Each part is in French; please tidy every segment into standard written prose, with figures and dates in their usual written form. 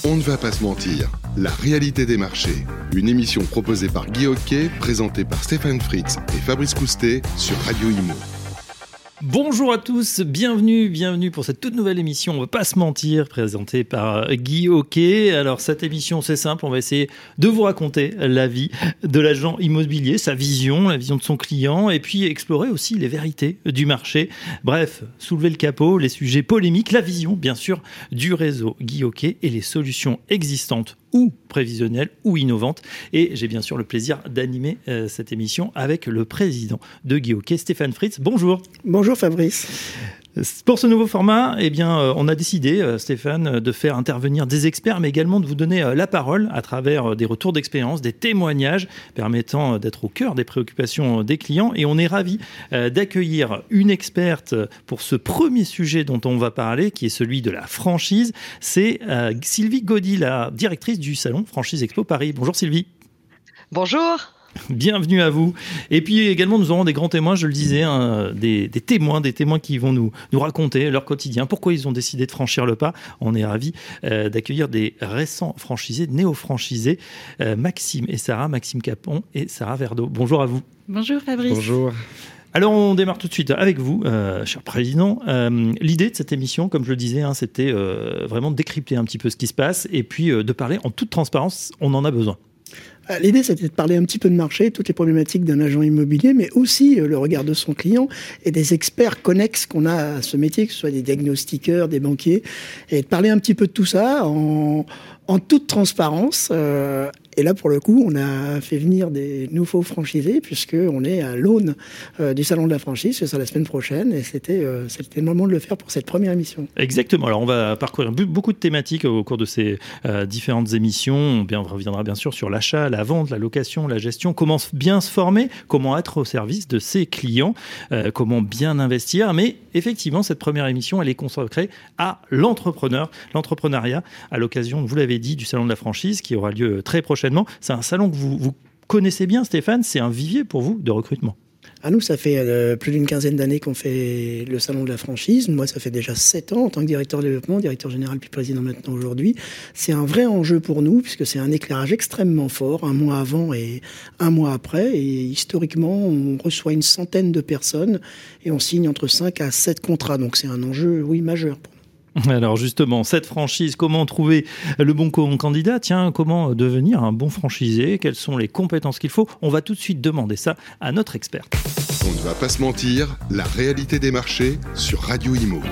On ne va pas se mentir, la réalité des marchés. Une émission proposée par Guy Hockey, présentée par Stéphane Fritz et Fabrice Coustet sur Radio Imo. Bonjour à tous, bienvenue pour cette toute nouvelle émission, on ne va pas se mentir, présentée par Guy Hockey. Alors cette émission c'est simple, on va essayer de vous raconter la vie de l'agent immobilier, sa vision, la vision de son client et puis explorer aussi les vérités du marché. Bref, soulever le capot, les sujets polémiques, la vision bien sûr du réseau Guy Hockey et les solutions existantes ou prévisionnelles ou innovantes. Et j'ai bien sûr le plaisir d'animer cette émission avec le président de Guy Hockey, Stéphane Fritz. Bonjour. Bonjour Fabrice. Pour ce nouveau format, on a décidé, Stéphane, de faire intervenir des experts, mais également de vous donner la parole à travers des retours d'expérience, des témoignages permettant d'être au cœur des préoccupations des clients. Et on est ravis d'accueillir une experte pour ce premier sujet dont on va parler, qui est celui de la franchise. C'est Sylvie Gaudy, la directrice du salon Franchise Expo Paris. Bonjour Sylvie. Bonjour. Bienvenue à vous. Et puis également, nous aurons des grands témoins, je le disais, des témoins qui vont nous raconter leur quotidien, pourquoi ils ont décidé de franchir le pas. On est ravis d'accueillir des récents franchisés, néo-franchisés, Maxime Capon et Sarah Verdeau. Bonjour à vous. Bonjour Fabrice. Bonjour. Alors on démarre tout de suite avec vous, cher président. L'idée de cette émission, comme je le disais, c'était vraiment de décrypter un petit peu ce qui se passe et puis de parler en toute transparence, on en a besoin. L'idée, c'était de parler un petit peu de marché, toutes les problématiques d'un agent immobilier, mais aussi le regard de son client et des experts connexes qu'on a à ce métier, que ce soit des diagnostiqueurs, des banquiers, et de parler un petit peu de tout ça en toute transparence. Et là, pour le coup, on a fait venir des nouveaux franchisés, puisqu'on est à l'aune du Salon de la franchise, c'est ça la semaine prochaine, et c'était le moment de le faire pour cette première émission. Exactement. Alors, on va parcourir beaucoup de thématiques au cours de ces différentes émissions. On reviendra bien sûr sur l'achat, la vente, la location, la gestion, comment bien se former, comment être au service de ses clients, comment bien investir. Mais effectivement, cette première émission, elle est consacrée à l'entrepreneuriat, à l'occasion, vous l'avez dit, du Salon de la franchise qui aura lieu très prochainement. C'est un salon que vous connaissez bien, Stéphane, c'est un vivier pour vous de recrutement. À nous, ça fait plus d'une quinzaine d'années qu'on fait le salon de la franchise. Moi, ça fait déjà 7 ans en tant que directeur de développement, directeur général puis président maintenant aujourd'hui. C'est un vrai enjeu pour nous puisque c'est un éclairage extrêmement fort, un mois avant et un mois après. Et historiquement, on reçoit une centaine de personnes et on signe entre 5 à 7 contrats. Donc c'est un enjeu, oui, majeur pour nous. Alors justement, cette franchise, comment trouver le bon candidat ? Tiens, comment devenir un bon franchisé ? Quelles sont les compétences qu'il faut ? On va tout de suite demander ça à notre expert. On ne va pas se mentir, la réalité des marchés sur Radio Imo.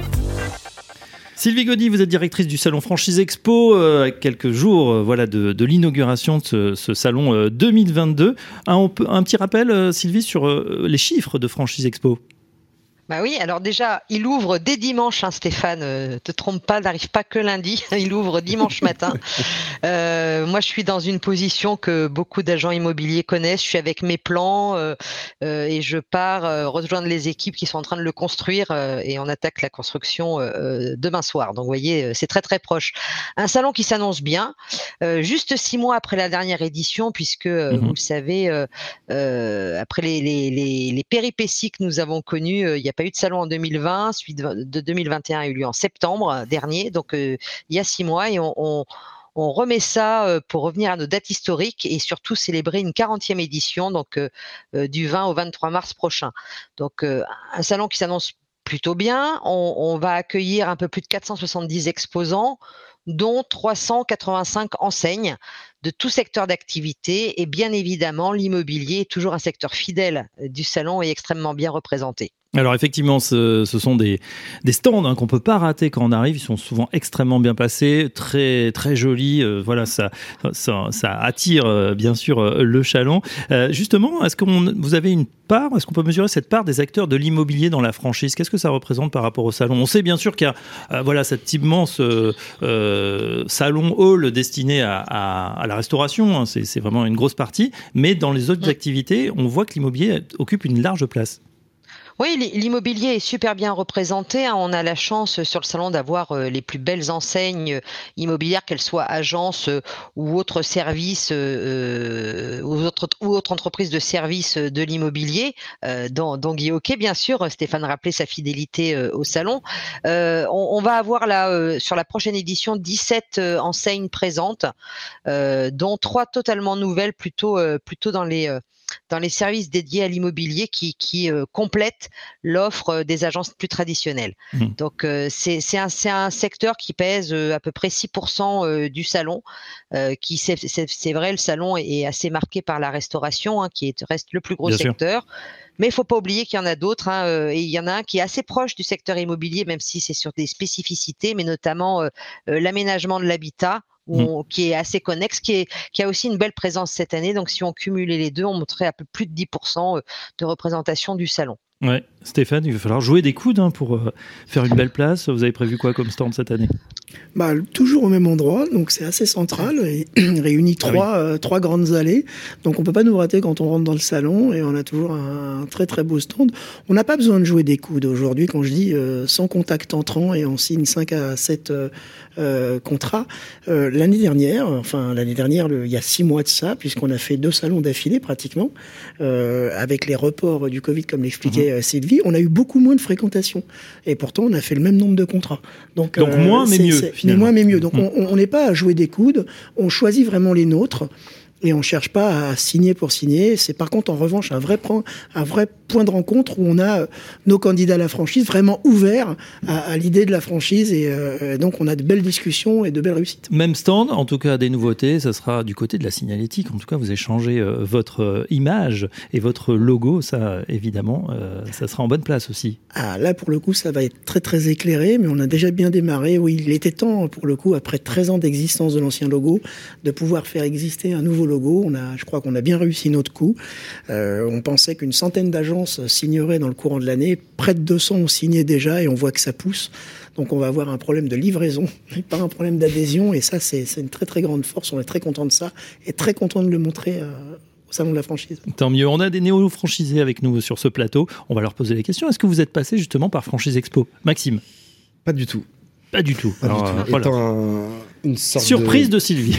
Sylvie Gaudy, vous êtes directrice du salon Franchise Expo, à quelques jours de l'inauguration de ce salon 2022. Un petit rappel, Sylvie, sur les chiffres de Franchise Expo. Bah oui, alors déjà, il ouvre dès dimanche, Stéphane, te trompe pas, n'arrive pas que lundi, il ouvre dimanche matin. Moi, je suis dans une position que beaucoup d'agents immobiliers connaissent, je suis avec mes plans et je pars rejoindre les équipes qui sont en train de le construire et on attaque la construction demain soir. Donc, vous voyez, c'est très très proche. Un salon qui s'annonce bien, juste 6 mois après la dernière édition, puisque vous le savez, après les péripéties que nous avons connues, il y a pas eu de salon en 2020, celui de 2021 a eu lieu en septembre dernier, donc il y a 6 mois et on remet ça pour revenir à nos dates historiques et surtout célébrer une 40e édition, donc du 20 au 23 mars prochain. Donc un salon qui s'annonce plutôt bien, on va accueillir un peu plus de 470 exposants, dont 385 enseignes de tout secteur d'activité et bien évidemment l'immobilier est toujours un secteur fidèle du salon et extrêmement bien représenté. Alors effectivement, ce sont des stands qu'on peut pas rater quand on arrive. Ils sont souvent extrêmement bien placés, très très jolis. Ça attire bien sûr le chaland. Justement, est-ce que vous avez une part ? Est-ce qu'on peut mesurer cette part des acteurs de l'immobilier dans la franchise ? Qu'est-ce que ça représente par rapport au salon ? On sait bien sûr qu'il y a cet immense salon hall destiné à la restauration. C'est vraiment une grosse partie. Mais dans les autres activités, on voit que l'immobilier occupe une large place. Oui, l'immobilier est super bien représenté, hein. On a la chance sur le salon d'avoir les plus belles enseignes immobilières, qu'elles soient agences ou autres services ou autres entreprises de services de l'immobilier, dont Guy Hockey, bien sûr. Stéphane rappelait sa fidélité au salon. On va avoir là, sur la prochaine édition, 17 enseignes présentes, dont 3 totalement nouvelles, plutôt dans les services dédiés à l'immobilier qui complètent l'offre des agences plus traditionnelles. Donc c'est un secteur qui pèse à peu près 6% du salon. C'est vrai, le salon est assez marqué par la restauration, hein, reste le plus gros secteur. Mais il faut pas oublier qu'il y en a d'autres, hein, et il y en a un qui est assez proche du secteur immobilier, même si c'est sur des spécificités, mais notamment l'aménagement de l'habitat, qui est assez connexe, qui a aussi une belle présence cette année. Donc, si on cumulait les deux, on monterait à peu plus de 10% de représentation du salon. Ouais, Stéphane, il va falloir jouer des coudes pour faire une belle place. Vous avez prévu quoi comme stand cette année ? Toujours au même endroit, donc c'est assez central, et réunit trois grandes allées, donc on peut pas nous rater quand on rentre dans le salon, et on a toujours un très très beau stand. On n'a pas besoin de jouer des coudes aujourd'hui, quand je dis sans contact entrant, et on signe 5 à 7 contrats. L'année dernière, il y a 6 mois de ça, puisqu'on a fait 2 salons d'affilée pratiquement, avec les reports du Covid, comme l'expliquait Sylvie, on a eu beaucoup moins de fréquentation, et pourtant on a fait le même nombre de contrats. Donc moins mais mieux. Moins mais mieux. Donc on n'est pas à jouer des coudes, on choisit vraiment les nôtres. Et on cherche pas à signer pour signer. C'est par contre, en revanche, un vrai point de rencontre où on a nos candidats à la franchise vraiment ouverts à l'idée de la franchise. Et donc, on a de belles discussions et de belles réussites. Même stand, en tout cas des nouveautés, ça sera du côté de la signalétique. En tout cas, vous échangez votre image et votre logo. Ça, évidemment, ça sera en bonne place aussi. Ah, là, pour le coup, ça va être très, très éclairé. Mais on a déjà bien démarré. Oui, il était temps, pour le coup, après 13 ans d'existence de l'ancien logo, de pouvoir faire exister un nouveau logo. Je crois qu'on a bien réussi notre coup. On pensait qu'une centaine d'agences signeraient dans le courant de l'année. Près de 200 ont signé déjà et on voit que ça pousse. Donc on va avoir un problème de livraison, mais pas un problème d'adhésion. Et ça, c'est une très très grande force. On est très content de ça et très content de le montrer au salon de la franchise. Tant mieux. On a des néo-franchisés avec nous sur ce plateau. On va leur poser la question. Est-ce que vous êtes passé justement par Franchise Expo ? Maxime ? Pas du tout. Pas du tout. Alors, voilà. Une sorte surprise de Sylvie.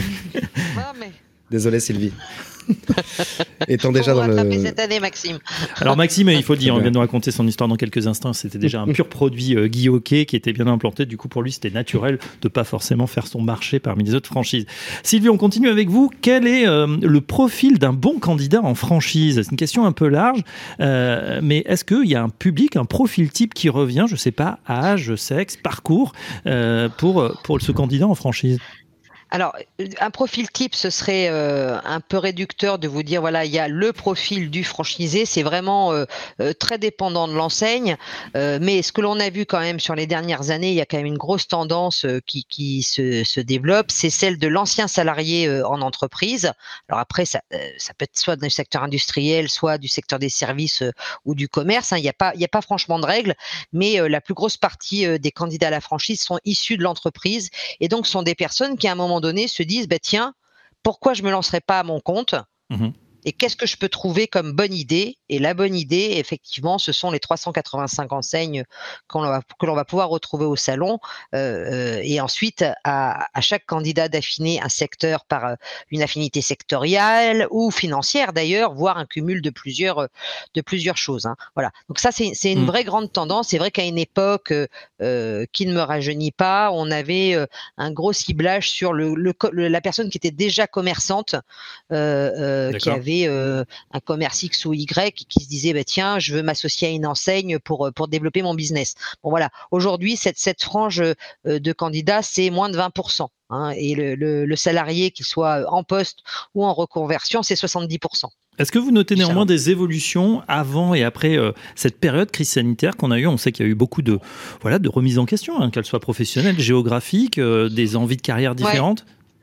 Désolé Sylvie. Étant déjà dans cette année, Maxime. Alors Maxime, il faut dire, on vient de nous raconter son histoire dans quelques instants. C'était déjà un pur produit Guy Hockey qui était bien implanté. Du coup, pour lui, c'était naturel de pas forcément faire son marché parmi les autres franchises. Sylvie, on continue avec vous. Quel est le profil d'un bon candidat en franchise ? C'est une question un peu large, mais est-ce qu'il y a un public, un profil type qui revient ? Je sais pas, âge, sexe, parcours pour ce candidat en franchise. Alors, un profil type, ce serait un peu réducteur de vous dire, voilà, il y a le profil du franchisé, c'est vraiment très dépendant de l'enseigne, mais ce que l'on a vu quand même sur les dernières années, il y a quand même une grosse tendance qui se développe, c'est celle de l'ancien salarié en entreprise. Alors après, ça peut être soit du secteur industriel, soit du secteur des services ou du commerce, hein. Il y a pas franchement de règles, mais la plus grosse partie des candidats à la franchise sont issus de l'entreprise et donc sont des personnes qui à un moment donné se disent tiens, pourquoi je me lancerai pas à mon compte et qu'est-ce que je peux trouver comme bonne idée? Et la bonne idée, effectivement, ce sont les 385 enseignes que l'on va pouvoir retrouver au salon. Et ensuite, à chaque candidat d'affiner un secteur par une affinité sectorielle ou financière d'ailleurs, voire un cumul de plusieurs choses. Hein. Voilà. Donc ça, c'est une vraie grande tendance. C'est vrai qu'à une époque qui ne me rajeunit pas, on avait un gros ciblage sur la personne qui était déjà commerçante, qui avait un commerce X ou Y qui se disait tiens, je veux m'associer à une enseigne pour développer mon business. Bon voilà, aujourd'hui cette frange de candidats, c'est moins de 20%, hein, et le salarié, qu'il soit en poste ou en reconversion, c'est 70%. Est-ce que vous notez néanmoins des évolutions avant et après cette période crise sanitaire qu'on a eue ? On sait qu'il y a eu beaucoup de remises en question, hein, qu'elles soient professionnelles, géographiques, des envies de carrière différentes.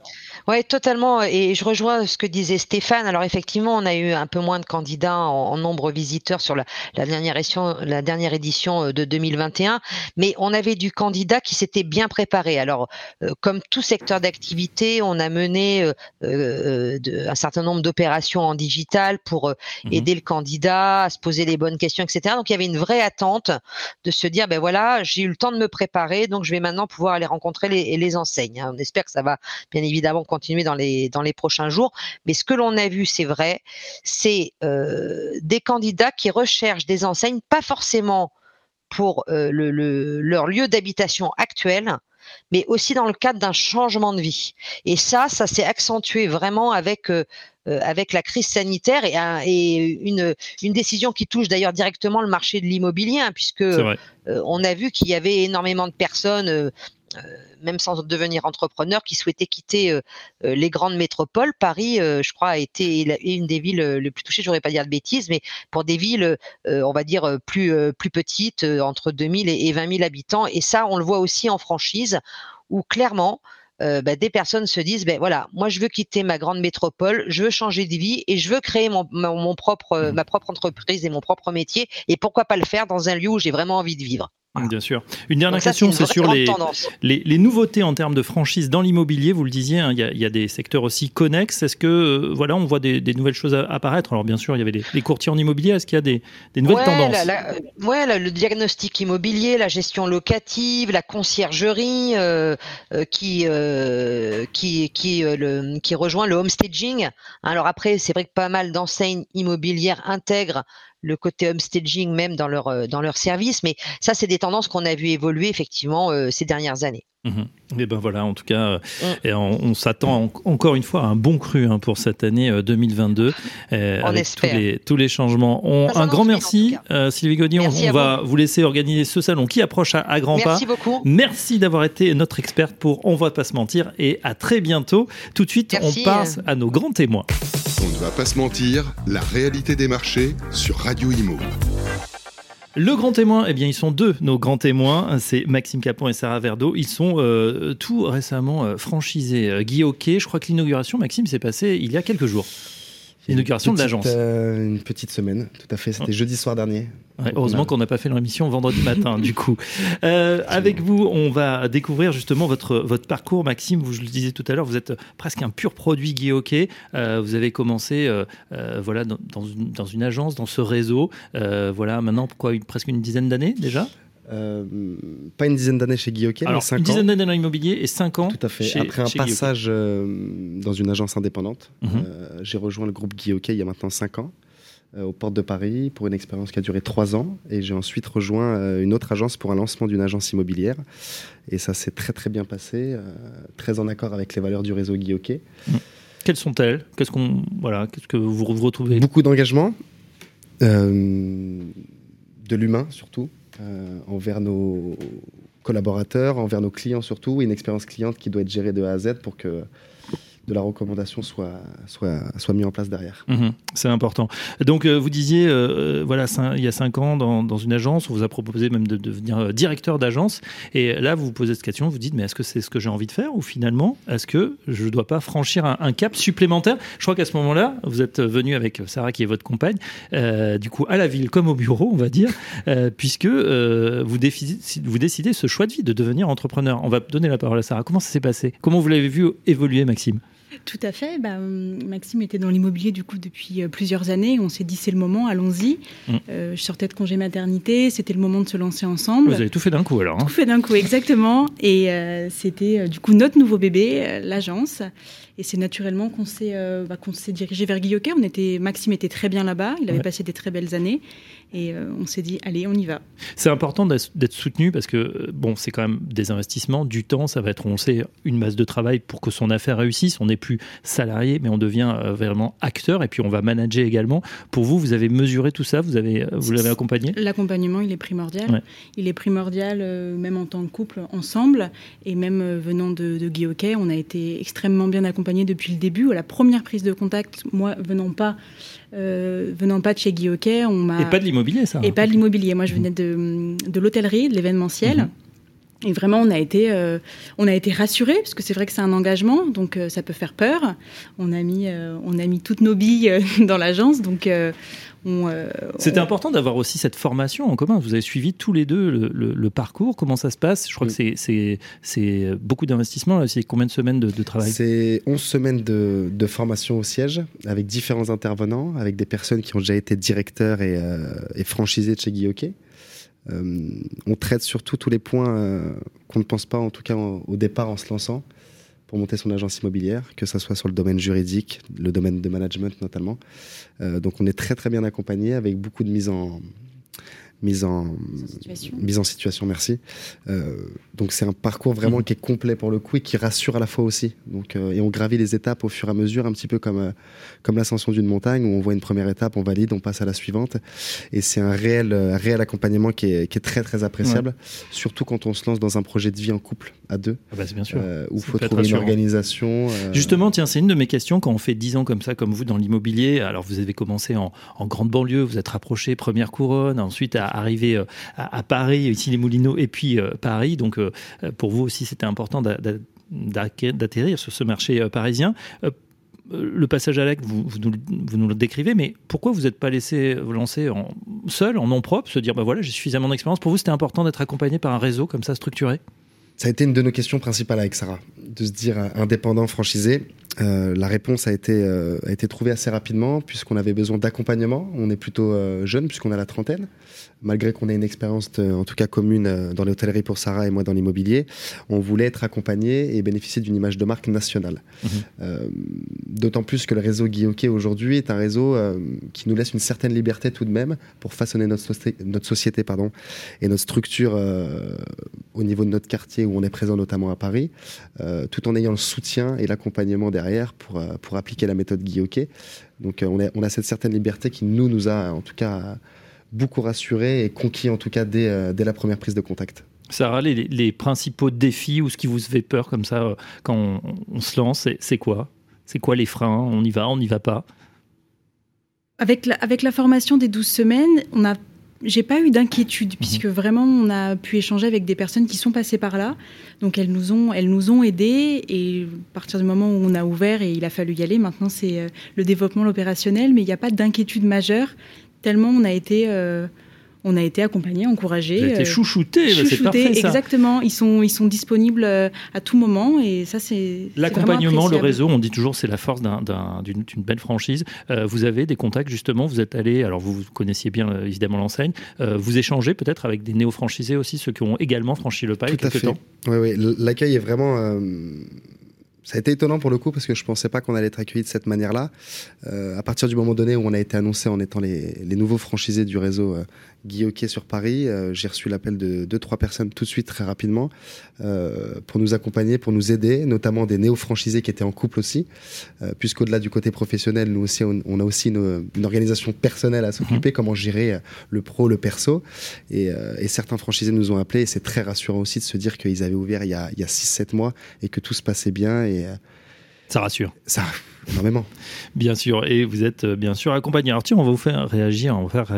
Ouais, totalement. Et je rejoins ce que disait Stéphane. Alors effectivement, on a eu un peu moins de candidats en nombre visiteurs sur la dernière édition de 2021, mais on avait du candidat qui s'était bien préparé. Alors, comme tout secteur d'activité, on a mené un certain nombre d'opérations en digital pour aider le candidat à se poser les bonnes questions, etc. Donc il y avait une vraie attente de se dire, ben voilà, j'ai eu le temps de me préparer, donc je vais maintenant pouvoir aller rencontrer les enseignes. On espère que ça va bien évidemment continuer dans les prochains jours. Mais ce que l'on a vu, c'est vrai, c'est des candidats qui recherchent des enseignes, pas forcément pour leur lieu d'habitation actuel, mais aussi dans le cadre d'un changement de vie. Et ça s'est accentué vraiment avec la crise sanitaire et une décision qui touche d'ailleurs directement le marché de l'immobilier, puisque on a vu qu'il y avait énormément de personnes même sans devenir entrepreneur, qui souhaitaient quitter les grandes métropoles. Paris, je crois, a été une des villes les plus touchées, je voudrais pas dire de bêtises, mais pour des villes, on va dire, plus petites, entre 2000 et 20 000 habitants. Et ça, on le voit aussi en franchise, où clairement, des personnes se disent, voilà, moi je veux quitter ma grande métropole, je veux changer de vie et je veux créer ma propre entreprise et mon propre métier. Et pourquoi pas le faire dans un lieu où j'ai vraiment envie de vivre. Voilà. Bien sûr. Une dernière question, c'est sur les nouveautés en termes de franchise dans l'immobilier. Vous le disiez, il y a des secteurs aussi connexes. Est-ce que on voit des nouvelles choses apparaître? Alors bien sûr, il y avait les courtiers en immobilier. Est-ce qu'il y a des nouvelles tendances? Le diagnostic immobilier, la gestion locative, la conciergerie qui rejoint le homestaging. Alors après, c'est vrai que pas mal d'enseignes immobilières intègrent le côté homestaging même dans leur service, mais ça c'est des tendances qu'on a vu évoluer effectivement ces dernières années. Et ben voilà, en tout cas, on s'attend encore une fois à un bon cru pour cette année 2022. Avec tous les changements. Un grand merci, Sylvie Gaudy. On va vous laisser organiser ce salon qui approche à grands pas. Merci beaucoup. Merci d'avoir été notre experte pour On va pas se mentir et à très bientôt. Tout de suite, on passe à nos grands témoins. On ne va pas se mentir, la réalité des marchés sur Radio Imo. Le grand témoin, ils sont deux, nos grands témoins, c'est Maxime Capon et Sarah Verdeau. Ils sont tout récemment franchisés. Guy Hockey, je crois que l'inauguration, Maxime, s'est passée il y a quelques jours. L'inauguration de l'agence. Une petite semaine, tout à fait. C'était jeudi soir dernier. Ouais, heureusement qu'on n'a pas fait l'émission vendredi matin, du coup. Avec vous, on va découvrir justement votre parcours. Maxime, je le disais tout à l'heure, vous êtes presque un pur produit Guy Hockey. Vous avez commencé dans une agence, dans ce réseau. Maintenant, presque une dizaine d'années déjà. Pas une dizaine d'années chez Guy Hockey, mais 5 ans. Une dizaine d'années dans l'immobilier et 5 ans. Tout à fait. Après un passage dans une agence indépendante, j'ai rejoint le groupe Guy Hockey il y a maintenant 5 ans, aux portes de Paris, pour une expérience qui a duré 3 ans. Et j'ai ensuite rejoint une autre agence pour un lancement d'une agence immobilière. Et ça s'est très très bien passé, très en accord avec les valeurs du réseau Guy Hockey. Quelles sont-elles ? Qu'est-ce que vous retrouvez ? Beaucoup d'engagement, de l'humain surtout. Envers nos collaborateurs, envers nos clients surtout, et une expérience cliente qui doit être gérée de A à Z pour que de la recommandation soit mis en place derrière. C'est important. Donc, vous disiez, il y a 5 ans, dans une agence, on vous a proposé même de devenir directeur d'agence. Et là, vous vous posez cette question, vous dites, mais est-ce que c'est ce que j'ai envie de faire? Ou finalement, est-ce que je ne dois pas franchir un cap supplémentaire? Je crois qu'à ce moment-là, vous êtes venu avec Sarah, qui est votre compagne, du coup, à la ville comme au bureau, on va dire, puisque vous décidez ce choix de vie, de devenir entrepreneur. On va donner la parole à Sarah. Comment ça s'est passé? Comment vous l'avez vu évoluer, Maxime? Tout à fait. Maxime était dans l'immobilier du coup depuis plusieurs années. On s'est dit c'est le moment, allons-y. Je sortais de congé maternité, c'était le moment de se lancer ensemble. Vous avez tout fait d'un coup alors. Tout fait d'un coup, exactement. Et c'était du coup notre nouveau bébé, l'agence. Et c'est naturellement qu'on s'est dirigé vers Guy Hockey. Maxime était très bien là-bas, il avait passé des très belles années. Et on s'est dit, allez, on y va. C'est important d'être soutenu parce que, c'est quand même des investissements, du temps, ça va être, on sait, une masse de travail pour que son affaire réussisse. On n'est plus salarié, mais on devient vraiment acteur et puis on va manager également. Pour vous, vous avez mesuré tout ça, vous l'avez accompagné? L'accompagnement, il est primordial. Ouais. Il est primordial, même en tant que couple, ensemble. Et même venant de Guy Hockey, on a été extrêmement bien accompagnés depuis le début. À la première prise de contact, moi, venant pas de chez Guy Hockey, on m'a... Et pas de l'immobilier, ça. Et pas de l'immobilier. Moi, je venais de l'hôtellerie, de l'événementiel. Et vraiment, on a été rassurés, parce que c'est vrai que c'est un engagement, donc ça peut faire peur. On a mis toutes nos billes dans l'agence, donc C'était important d'avoir aussi cette formation en commun. Vous avez suivi tous les deux le parcours. Comment ça se passe ? Je crois que c'est beaucoup d'investissement. C'est combien de semaines de travail ? C'est 11 semaines de formation au siège, avec différents intervenants, avec des personnes qui ont déjà été directeurs et franchisés de chez Guy Hockey. On traite surtout tous les points qu'on ne pense pas, en tout cas au départ en se lançant, pour monter son agence immobilière, que ce soit sur le domaine juridique, le domaine de management notamment. Donc on est très très bien accompagné, avec beaucoup de mise en situation, merci. Donc c'est un parcours vraiment qui est complet pour le coup et qui rassure à la fois aussi. Donc, et on gravit les étapes au fur et à mesure, un petit peu comme l'ascension d'une montagne, où on voit une première étape, on valide, on passe à la suivante. Et c'est un réel accompagnement qui est très très appréciable, surtout quand on se lance dans un projet de vie en couple, à deux, c'est bien sûr. Où il faut trouver une organisation. Justement, tiens, c'est une de mes questions. Quand on fait 10 ans comme ça, comme vous, dans l'immobilier, alors vous avez commencé en grande banlieue, vous êtes rapproché première couronne, ensuite arrivé à Paris, ici les Moulineaux, et puis Paris. Donc pour vous aussi, c'était important d'atterrir sur ce marché parisien. Le passage à l'acte, vous nous le décrivez, mais pourquoi vous n'êtes pas laissé vous lancer seul, en nom propre, se dire voilà, j'ai suffisamment d'expérience. Pour vous, c'était important d'être accompagné par un réseau comme ça structuré ? Ça a été une de nos questions principales avec Sarah, de se dire indépendant, franchisé. La réponse a été trouvée assez rapidement, puisqu'on avait besoin d'accompagnement. On est plutôt jeune, puisqu'on a la trentaine. Malgré qu'on ait une expérience en tout cas commune dans l'hôtellerie pour Sarah et moi dans l'immobilier, on voulait être accompagné et bénéficier d'une image de marque nationale. D'autant plus que le réseau Guy Hockey aujourd'hui est un réseau qui nous laisse une certaine liberté tout de même pour façonner notre société et notre structure au niveau de notre quartier où on est présent notamment à Paris, tout en ayant le soutien et l'accompagnement derrière pour appliquer la méthode Guy Hockey. Donc on a cette certaine liberté qui nous a en tout cas beaucoup rassurés et conquis en tout cas dès la première prise de contact. Sarah, les principaux défis ou ce qui vous fait peur comme ça quand on se lance, c'est quoi ? C'est quoi les freins ? On y va pas ? Avec la formation des 12 semaines, j'ai pas eu d'inquiétude, puisque vraiment on a pu échanger avec des personnes qui sont passées par là. Donc elles nous ont aidés, et à partir du moment où on a ouvert et il a fallu y aller, maintenant c'est le développement, l'opérationnel, mais il n'y a pas d'inquiétude majeure, tellement on a été accompagnés, encouragés. Vous avez été chouchoutés, c'est parfait ça. Exactement, ils sont disponibles à tout moment, et ça c'est l'accompagnement, le réseau, on dit toujours c'est la force d'une belle franchise. Vous avez des contacts justement, vous êtes allés, alors vous connaissiez bien évidemment l'enseigne, vous échangez peut-être avec des néo-franchisés aussi, ceux qui ont également franchi le pas il y a quelques temps. Oui, l'accueil est vraiment... Ça a été étonnant pour le coup, parce que je ne pensais pas qu'on allait être accueillis de cette manière-là. À partir du moment donné où on a été annoncé en étant les nouveaux franchisés du réseau Guy Hockey sur Paris, j'ai reçu l'appel de 2-3 personnes tout de suite, très rapidement, pour nous accompagner, pour nous aider, notamment des néo-franchisés qui étaient en couple aussi, puisqu'au-delà du côté professionnel, nous aussi, on a aussi une organisation personnelle à s'occuper, comment gérer le pro, le perso. Et certains franchisés nous ont appelés, et c'est très rassurant aussi de se dire qu'ils avaient ouvert il y a 6-7 mois et que tout se passait bien. Ça rassure. Ça, énormément. Bien sûr, et vous êtes bien sûr accompagné. Alors tiens, on va vous faire réagir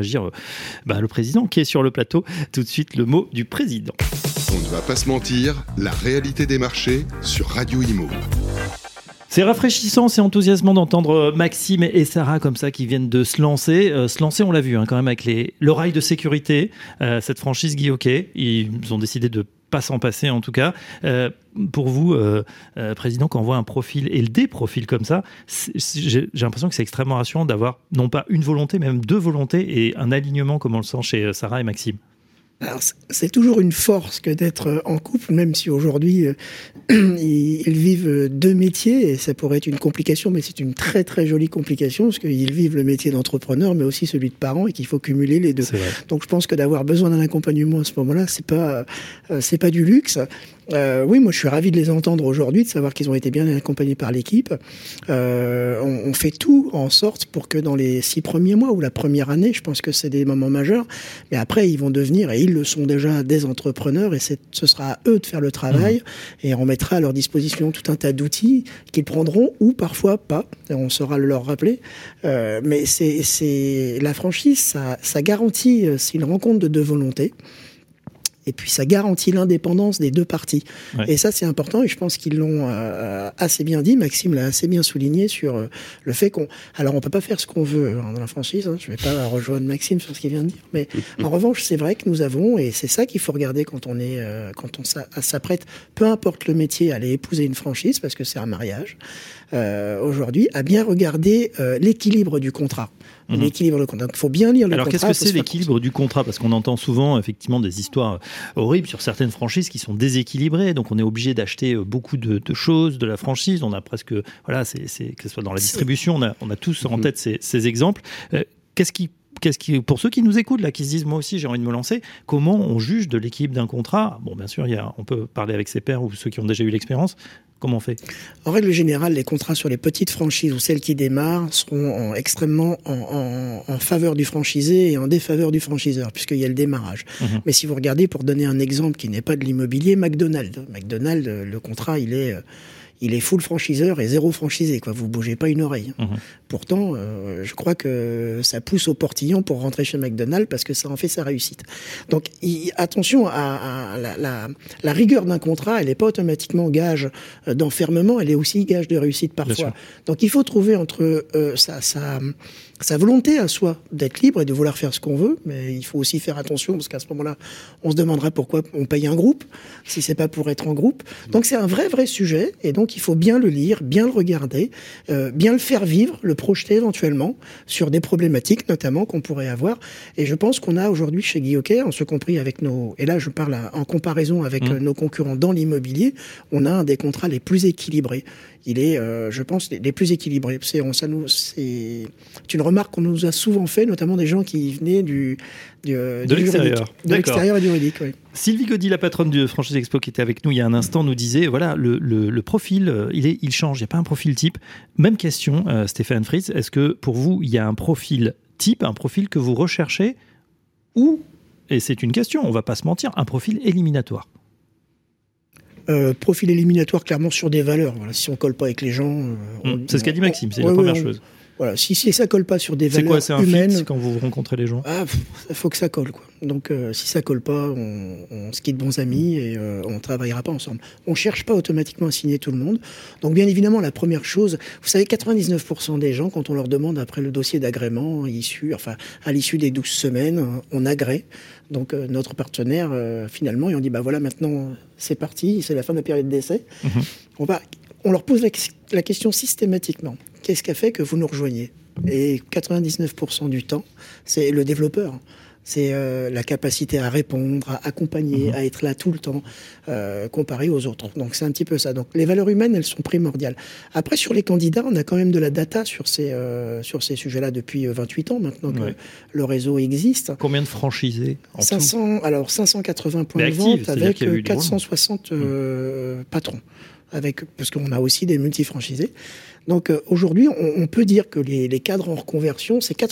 le président qui est sur le plateau. Tout de suite, le mot du président. On ne va pas se mentir, la réalité des marchés sur Radio Imo. C'est rafraîchissant, c'est enthousiasmant d'entendre Maxime et Sarah comme ça qui viennent de se lancer. On l'a vu quand même avec l'oreille de sécurité, cette franchise Guy Hockey. Ils ont décidé de pas s'en passer en tout cas. Pour vous, Président, quand on voit un profil et des profils comme ça, j'ai l'impression que c'est extrêmement rassurant d'avoir non pas une volonté, mais même deux volontés et un alignement comme on le sent chez Sarah et Maxime. Alors, c'est toujours une force que d'être en couple, même si aujourd'hui ils vivent deux métiers, et ça pourrait être une complication, mais c'est une très très jolie complication, parce qu'ils vivent le métier d'entrepreneur, mais aussi celui de parent, et qu'il faut cumuler les deux. Donc je pense que d'avoir besoin d'un accompagnement à ce moment-là, c'est pas du luxe. Oui, moi je suis ravi de les entendre aujourd'hui, de savoir qu'ils ont été bien accompagnés par l'équipe. On fait tout en sorte pour que dans les 6 premiers mois ou la première année, je pense que c'est des moments majeurs, mais après ils vont devenir, et ils le sont déjà, des entrepreneurs, et ce sera à eux de faire le travail, et on mettra à leur disposition tout un tas d'outils qu'ils prendront ou parfois pas, et on saura le leur rappeler. Mais c'est la franchise, ça garantit, c'est une rencontre de deux volontés. et puis ça garantit l'indépendance des deux parties. Ouais. Et ça, c'est important, et je pense qu'ils l'ont assez bien dit. Maxime l'a assez bien souligné sur le fait qu'on... Alors, on peut pas faire ce qu'on veut dans la franchise, hein. Je vais pas rejoindre Maxime sur ce qu'il vient de dire, mais en revanche, c'est vrai que nous avons, et c'est ça qu'il faut regarder quand on s'apprête, peu importe le métier, à aller épouser une franchise, parce que c'est un mariage, aujourd'hui, à bien regarder l'équilibre du contrat. L'équilibre du contrat. Donc, il faut bien lire le contrat. Alors, qu'est-ce que c'est l'équilibre du contrat ? Parce qu'on entend souvent, effectivement, des histoires horribles sur certaines franchises qui sont déséquilibrées. Donc, on est obligé d'acheter beaucoup de choses de la franchise. On a presque, voilà, que ce soit dans la distribution, on a tous en tête ces exemples. Qu'est-ce qui, pour ceux qui nous écoutent, là, qui se disent, moi aussi, j'ai envie de me lancer, comment on juge de l'équilibre d'un contrat ? Bon, bien sûr, on peut parler avec ses pairs ou ceux qui ont déjà eu l'expérience. Comment on fait ? En règle générale, les contrats sur les petites franchises ou celles qui démarrent seront extrêmement en faveur du franchisé et en défaveur du franchiseur, puisqu'il y a le démarrage. Mais si vous regardez, pour donner un exemple qui n'est pas de l'immobilier, McDonald's, le contrat, il est full franchiseur et zéro franchisé, quoi. Vous bougez pas une oreille. Pourtant, je crois que ça pousse au portillon pour rentrer chez McDonald's parce que ça en fait sa réussite. Donc, attention à la rigueur d'un contrat, elle n'est pas automatiquement gage d'enfermement, elle est aussi gage de réussite parfois. Donc, il faut trouver entre sa volonté à soi d'être libre et de vouloir faire ce qu'on veut, mais il faut aussi faire attention parce qu'à ce moment-là, on se demandera pourquoi on paye un groupe, si c'est pas pour être en groupe. Donc c'est un vrai sujet, et donc il faut bien le lire, bien le regarder, bien le faire vivre, le projeter éventuellement sur des problématiques notamment qu'on pourrait avoir. Et je pense qu'on a aujourd'hui chez Guy Hockey, en ce compris avec et là je parle en comparaison avec nos concurrents dans l'immobilier, on a un des contrats les plus équilibrés. Il est, je pense, les plus équilibrés. C'est une remarque qu'on nous a souvent fait, notamment des gens qui venaient de l'extérieur. De l'extérieur et du juridique, oui. Sylvie Gaudy, la patronne du Franchise Expo qui était avec nous il y a un instant, nous disait, voilà, le profil, il change, il n'y a pas un profil type. Même question, Stéphane Fritz, est-ce que pour vous, il y a un profil type, un profil que vous recherchez, ou, et c'est une question, on ne va pas se mentir, un profil éliminatoire ? Profil éliminatoire clairement sur des valeurs. Voilà, si on colle pas avec les gens... c'est ce qu'a dit Maxime, c'est la première chose. Voilà, si ça colle pas sur des valeurs humaines... C'est quoi, c'est un fit quand vous rencontrez les gens ? Il faut que ça colle, quoi. Donc, si ça colle pas, on se quitte bons amis et on travaillera pas ensemble. On cherche pas automatiquement à signer tout le monde. Donc, bien évidemment, la première chose, vous savez, 99% des gens, quand on leur demande après le dossier d'agrément, à l'issue des 12 semaines, on agrée. Donc, notre partenaire, finalement, et on dit, voilà, maintenant, c'est parti, c'est la fin de la période d'essai. On leur pose la question systématiquement. Qu'est-ce qui a fait que vous nous rejoignez ? Et 99% du temps, c'est le développeur. C'est la capacité à répondre, à accompagner, à être là tout le temps, comparé aux autres. Donc c'est un petit peu ça. Donc les valeurs humaines, elles sont primordiales. Après, sur les candidats, on a quand même de la data sur ces sujets-là depuis 28 ans maintenant que le réseau existe. Combien de franchisés en 580 points de vente avec 460 patrons. Parce qu'on a aussi des multifranchisés. Donc aujourd'hui, on peut dire que les cadres en reconversion, c'est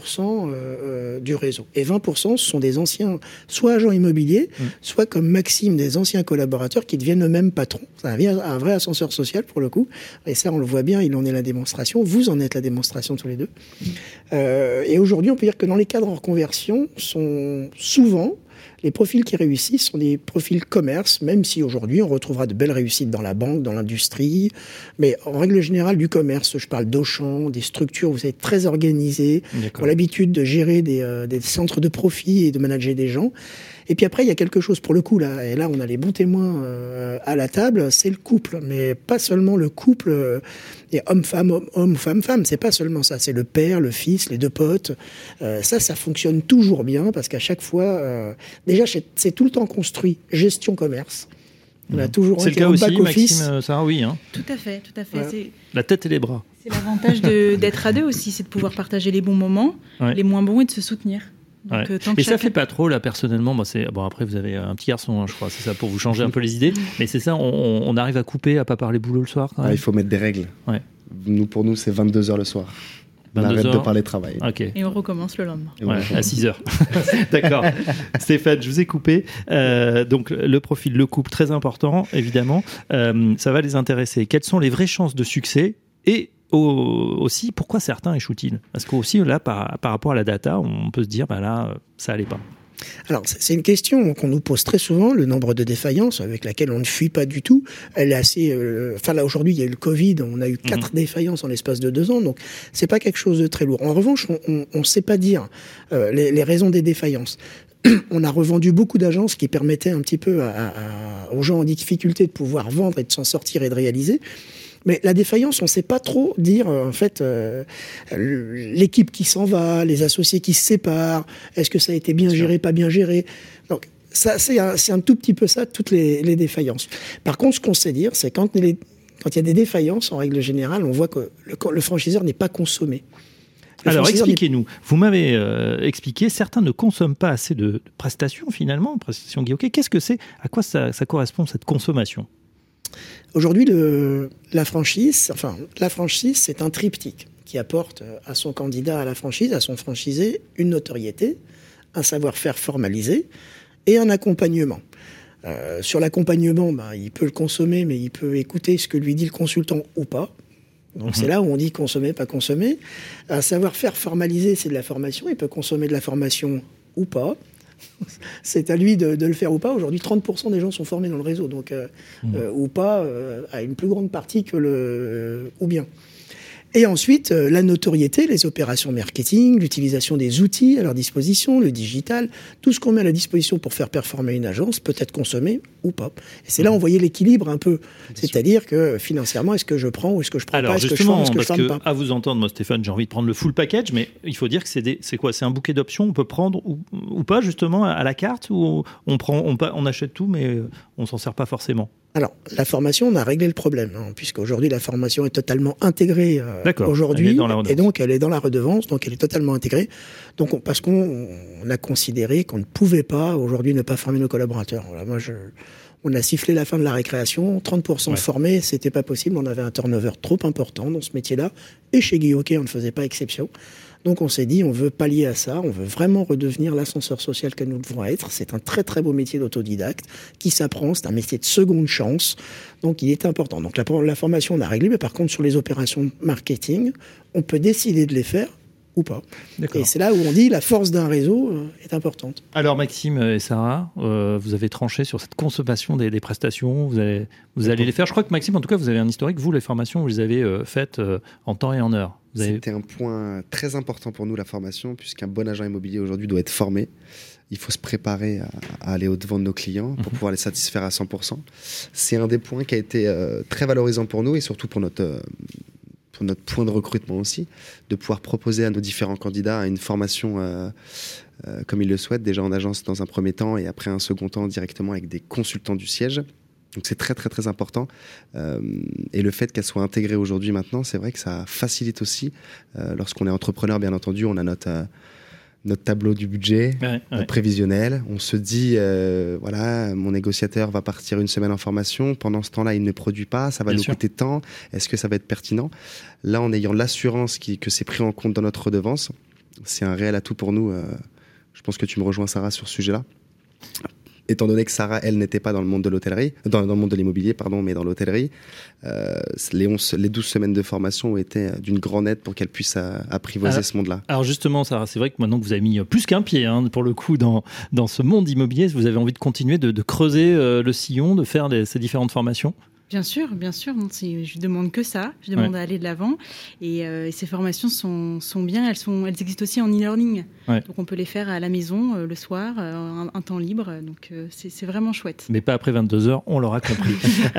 80% du réseau. Et 20%, ce sont des anciens, soit agents immobiliers, soit comme Maxime, des anciens collaborateurs qui deviennent eux-mêmes patrons. C'est un vrai ascenseur social pour le coup. Et ça, on le voit bien, il en est la démonstration. Vous en êtes la démonstration tous les deux. Et aujourd'hui, on peut dire que dans les cadres en reconversion, sont souvent... Les profils qui réussissent sont des profils commerce, même si aujourd'hui on retrouvera de belles réussites dans la banque, dans l'industrie, mais en règle générale du commerce, je parle d'Auchan, des structures, vous êtes très organisées, qui ont l'habitude de gérer des centres de profit et de manager des gens. Et puis après, il y a quelque chose pour le coup, là, et là on a les bons témoins à la table, c'est le couple, mais pas seulement le couple et homme-femme, homme-femme-femme, c'est pas seulement ça, c'est le père, le fils, les deux potes. Ça fonctionne toujours bien, parce qu'à chaque fois, déjà c'est tout le temps construit, gestion commerce. On a toujours c'est le cas aussi, Maxime, ça, oui. Hein. Tout à fait. Ouais. La tête et les bras. C'est l'avantage d'être à deux aussi, c'est de pouvoir partager les bons moments, les moins bons, et de se soutenir. Donc, et ça fait pas trop là personnellement. Après vous avez un petit garçon, je crois, c'est ça pour vous changer un peu les idées. Mais c'est ça, on arrive à couper, à pas parler boulot le soir. Quand même. Il faut mettre des règles. Ouais. Pour nous, c'est 22h le soir. On arrête de parler travail. Okay. Et on recommence le lendemain. À 6h. D'accord. Stéphane, je vous ai coupé. Donc le profil, le couple, très important évidemment. Ça va les intéresser. Quelles sont les vraies chances de succès et aussi, pourquoi certains échouent-ils ? Parce qu'aussi, là, par rapport à la data, on peut se dire, là, ça allait pas. Alors, c'est une question qu'on nous pose très souvent, le nombre de défaillances avec laquelle on ne fuit pas du tout. Elle est assez... Enfin, là, aujourd'hui, il y a eu le Covid, on a eu 4 défaillances en l'espace de 2 ans, donc c'est pas quelque chose de très lourd. En revanche, on ne sait pas dire les raisons des défaillances. On a revendu beaucoup d'agences qui permettaient un petit peu aux gens en difficulté de pouvoir vendre et de s'en sortir et de réaliser. Mais la défaillance, on ne sait pas trop dire, en fait, l'équipe qui s'en va, les associés qui se séparent, est-ce que ça a été bien géré, pas bien géré. Donc, ça, c'est un tout petit peu ça, toutes les défaillances. Par contre, ce qu'on sait dire, c'est quand il y a des défaillances, en règle générale, on voit que le franchiseur n'est pas consommé. Alors, expliquez-nous. Vous m'avez expliqué, certains ne consomment pas assez de prestations, finalement, prestations Guy Hockey. Qu'est-ce que c'est ? À quoi ça correspond, cette consommation ? Aujourd'hui, la franchise, c'est un triptyque qui apporte à son candidat à la franchise, à son franchisé, une notoriété, un savoir-faire formalisé et un accompagnement. Sur l'accompagnement, il peut le consommer, mais il peut écouter ce que lui dit le consultant ou pas. Donc c'est là où on dit consommer, pas consommer. Un savoir-faire formalisé, c'est de la formation. Il peut consommer de la formation ou pas. C'est à lui de le faire ou pas. Aujourd'hui, 30% des gens sont formés dans le réseau, donc ou pas à une plus grande partie que ou bien. Et ensuite, la notoriété, les opérations marketing, l'utilisation des outils à leur disposition, le digital, tout ce qu'on met à la disposition pour faire performer une agence peut être consommé ou pas. Et c'est là où on voyait l'équilibre un peu. C'est-à-dire que financièrement, est-ce que je prends ou est-ce que je prends pas, est-ce que je forme, est-ce que je forme pas. À vous entendre, moi Stéphane, j'ai envie de prendre le full package, mais il faut dire que c'est quoi ? C'est un bouquet d'options, on peut prendre ou pas justement à la carte, ou on achète tout, mais on s'en sert pas forcément. Alors, la formation, on a réglé le problème, puisqu'aujourd'hui, la formation est totalement intégrée aujourd'hui, et donc elle est dans la redevance, donc elle est totalement intégrée. Donc, parce qu'on a considéré qu'on ne pouvait pas, aujourd'hui, ne pas former nos collaborateurs. Voilà, on a sifflé la fin de la récréation, 30% formés, c'était pas possible, on avait un turnover trop important dans ce métier-là, et chez Guy Hockey, on ne faisait pas exception. Donc on s'est dit, on veut pallier à ça, on veut vraiment redevenir l'ascenseur social que nous devons être. C'est un très très beau métier d'autodidacte qui s'apprend, c'est un métier de seconde chance, donc il est important. Donc la formation on a réglé, mais par contre sur les opérations marketing, on peut décider de les faire ou pas. Et c'est là où on dit la force d'un réseau est importante. Alors Maxime et Sarah, vous avez tranché sur cette consommation des prestations, vous allez les faire. Je crois que Maxime, en tout cas, vous avez un historique, vous les formations, vous les avez faites en temps et en heure. C'était un point très important pour nous, la formation, puisqu'un bon agent immobilier aujourd'hui doit être formé. Il faut se préparer à aller au-devant de nos clients pour pouvoir les satisfaire à 100%. C'est un des points qui a été très valorisant pour nous et surtout pour notre point de recrutement aussi, de pouvoir proposer à nos différents candidats une formation comme ils le souhaitent, déjà en agence dans un premier temps et après un second temps directement avec des consultants du siège. Donc c'est très très très important et le fait qu'elle soit intégrée aujourd'hui maintenant, c'est vrai que ça facilite aussi lorsqu'on est entrepreneur, bien entendu, on a notre tableau du budget, notre prévisionnel, on se dit voilà, mon négociateur va partir une semaine en formation, pendant ce temps-là il ne produit pas, ça va nous coûter tant, est-ce que ça va être pertinent? Là, en ayant l'assurance que c'est pris en compte dans notre redevance, c'est un réel atout pour nous. Je pense que tu me rejoins, Sarah, sur ce sujet-là. Étant donné que Sarah, elle, n'était pas dans le monde de l'hôtellerie, dans le monde de l'immobilier, pardon, mais dans l'hôtellerie, les 12 semaines de formation ont été d'une grande aide pour qu'elle puisse apprivoiser ce monde-là. Alors justement, Sarah, c'est vrai que maintenant que vous avez mis plus qu'un pied, pour le coup, dans ce monde immobilier, vous avez envie de continuer de creuser le sillon, de faire ces différentes formations ? Bien sûr. Je demande que ça. Je demande à aller de l'avant. Et ces formations sont bien. Elles existent aussi en e-learning. Donc on peut les faire à la maison le soir, un temps libre. Donc c'est vraiment chouette. Mais pas après 22h, on l'aura compris.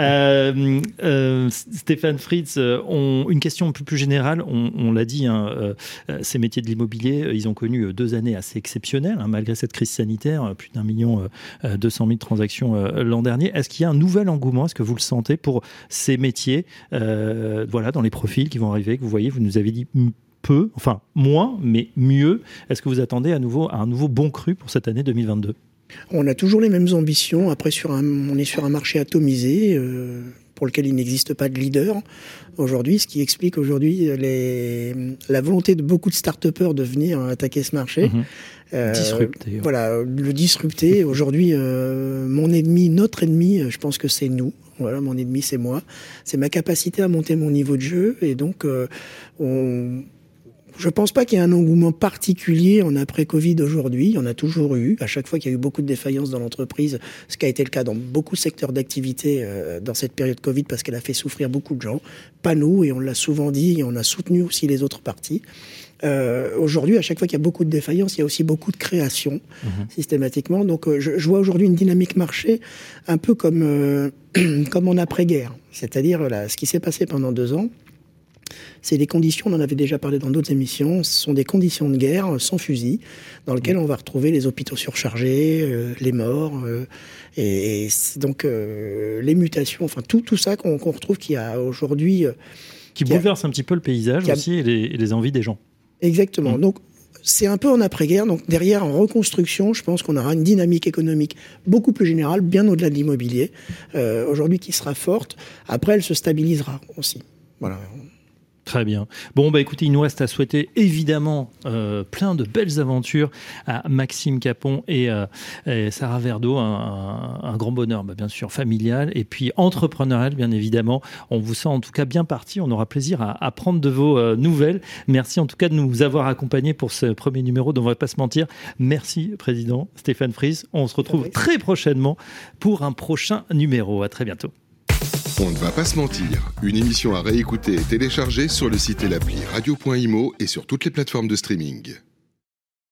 Stéphane Fritz, une question plus générale. On l'a dit, ces métiers de l'immobilier, ils ont connu 2 années assez exceptionnelles, malgré cette crise sanitaire, plus d'1 200 000 transactions l'an dernier. Est-ce qu'il y a un nouvel engouement? Est-ce que vous le sentez pour ces métiers, dans les profils qui vont arriver, que vous voyez? Vous nous avez dit peu, enfin moins, mais mieux. Est-ce que vous attendez à un nouveau bon cru pour cette année 2022? On a toujours les mêmes ambitions. Après, on est sur un marché atomisé pour lequel il n'existe pas de leader aujourd'hui, ce qui explique aujourd'hui la volonté de beaucoup de start-upers de venir attaquer ce marché. Disrupter. Voilà, le disrupter. Aujourd'hui, mon ennemi, notre ennemi, je pense que c'est nous. Voilà, mon ennemi, c'est moi. C'est ma capacité à monter mon niveau de jeu. Et donc, Je pense pas qu'il y ait un engouement particulier en après-Covid aujourd'hui. Il y en a toujours eu. À chaque fois qu'il y a eu beaucoup de défaillances dans l'entreprise, ce qui a été le cas dans beaucoup de secteurs d'activité dans cette période Covid, parce qu'elle a fait souffrir beaucoup de gens. Pas nous, et on l'a souvent dit, et on a soutenu aussi les autres parties. Aujourd'hui, à chaque fois qu'il y a beaucoup de défaillances, il y a aussi beaucoup de création, systématiquement. Donc, je vois aujourd'hui une dynamique marché un peu comme en après-guerre. C'est-à-dire, ce qui s'est passé pendant 2 ans, c'est des conditions, on en avait déjà parlé dans d'autres émissions, ce sont des conditions de guerre sans fusil, dans lesquelles on va retrouver les hôpitaux surchargés, les morts, et donc les mutations, enfin tout ça qu'on retrouve qui a aujourd'hui... qui bouleverse un petit peu le paysage aussi et les envies des gens. Exactement. Donc, c'est un peu en après-guerre. Donc, derrière, en reconstruction, je pense qu'on aura une dynamique économique beaucoup plus générale, bien au-delà de l'immobilier, aujourd'hui qui sera forte. Après, elle se stabilisera aussi. Voilà. Très bien. Bon, bah écoutez, il nous reste à souhaiter évidemment plein de belles aventures à Maxime Capon et Sarah Verdeau, un grand bonheur, bien sûr, familial et puis entrepreneurial, bien évidemment. On vous sent en tout cas bien parti. On aura plaisir à prendre de vos nouvelles. Merci en tout cas de nous avoir accompagnés pour ce premier numéro dont on ne va pas se mentir. Merci, Président Stéphane Fries. On se retrouve très prochainement pour un prochain numéro. À très bientôt. On ne va pas se mentir, une émission à réécouter et télécharger sur le site et l'appli radio.imo et sur toutes les plateformes de streaming.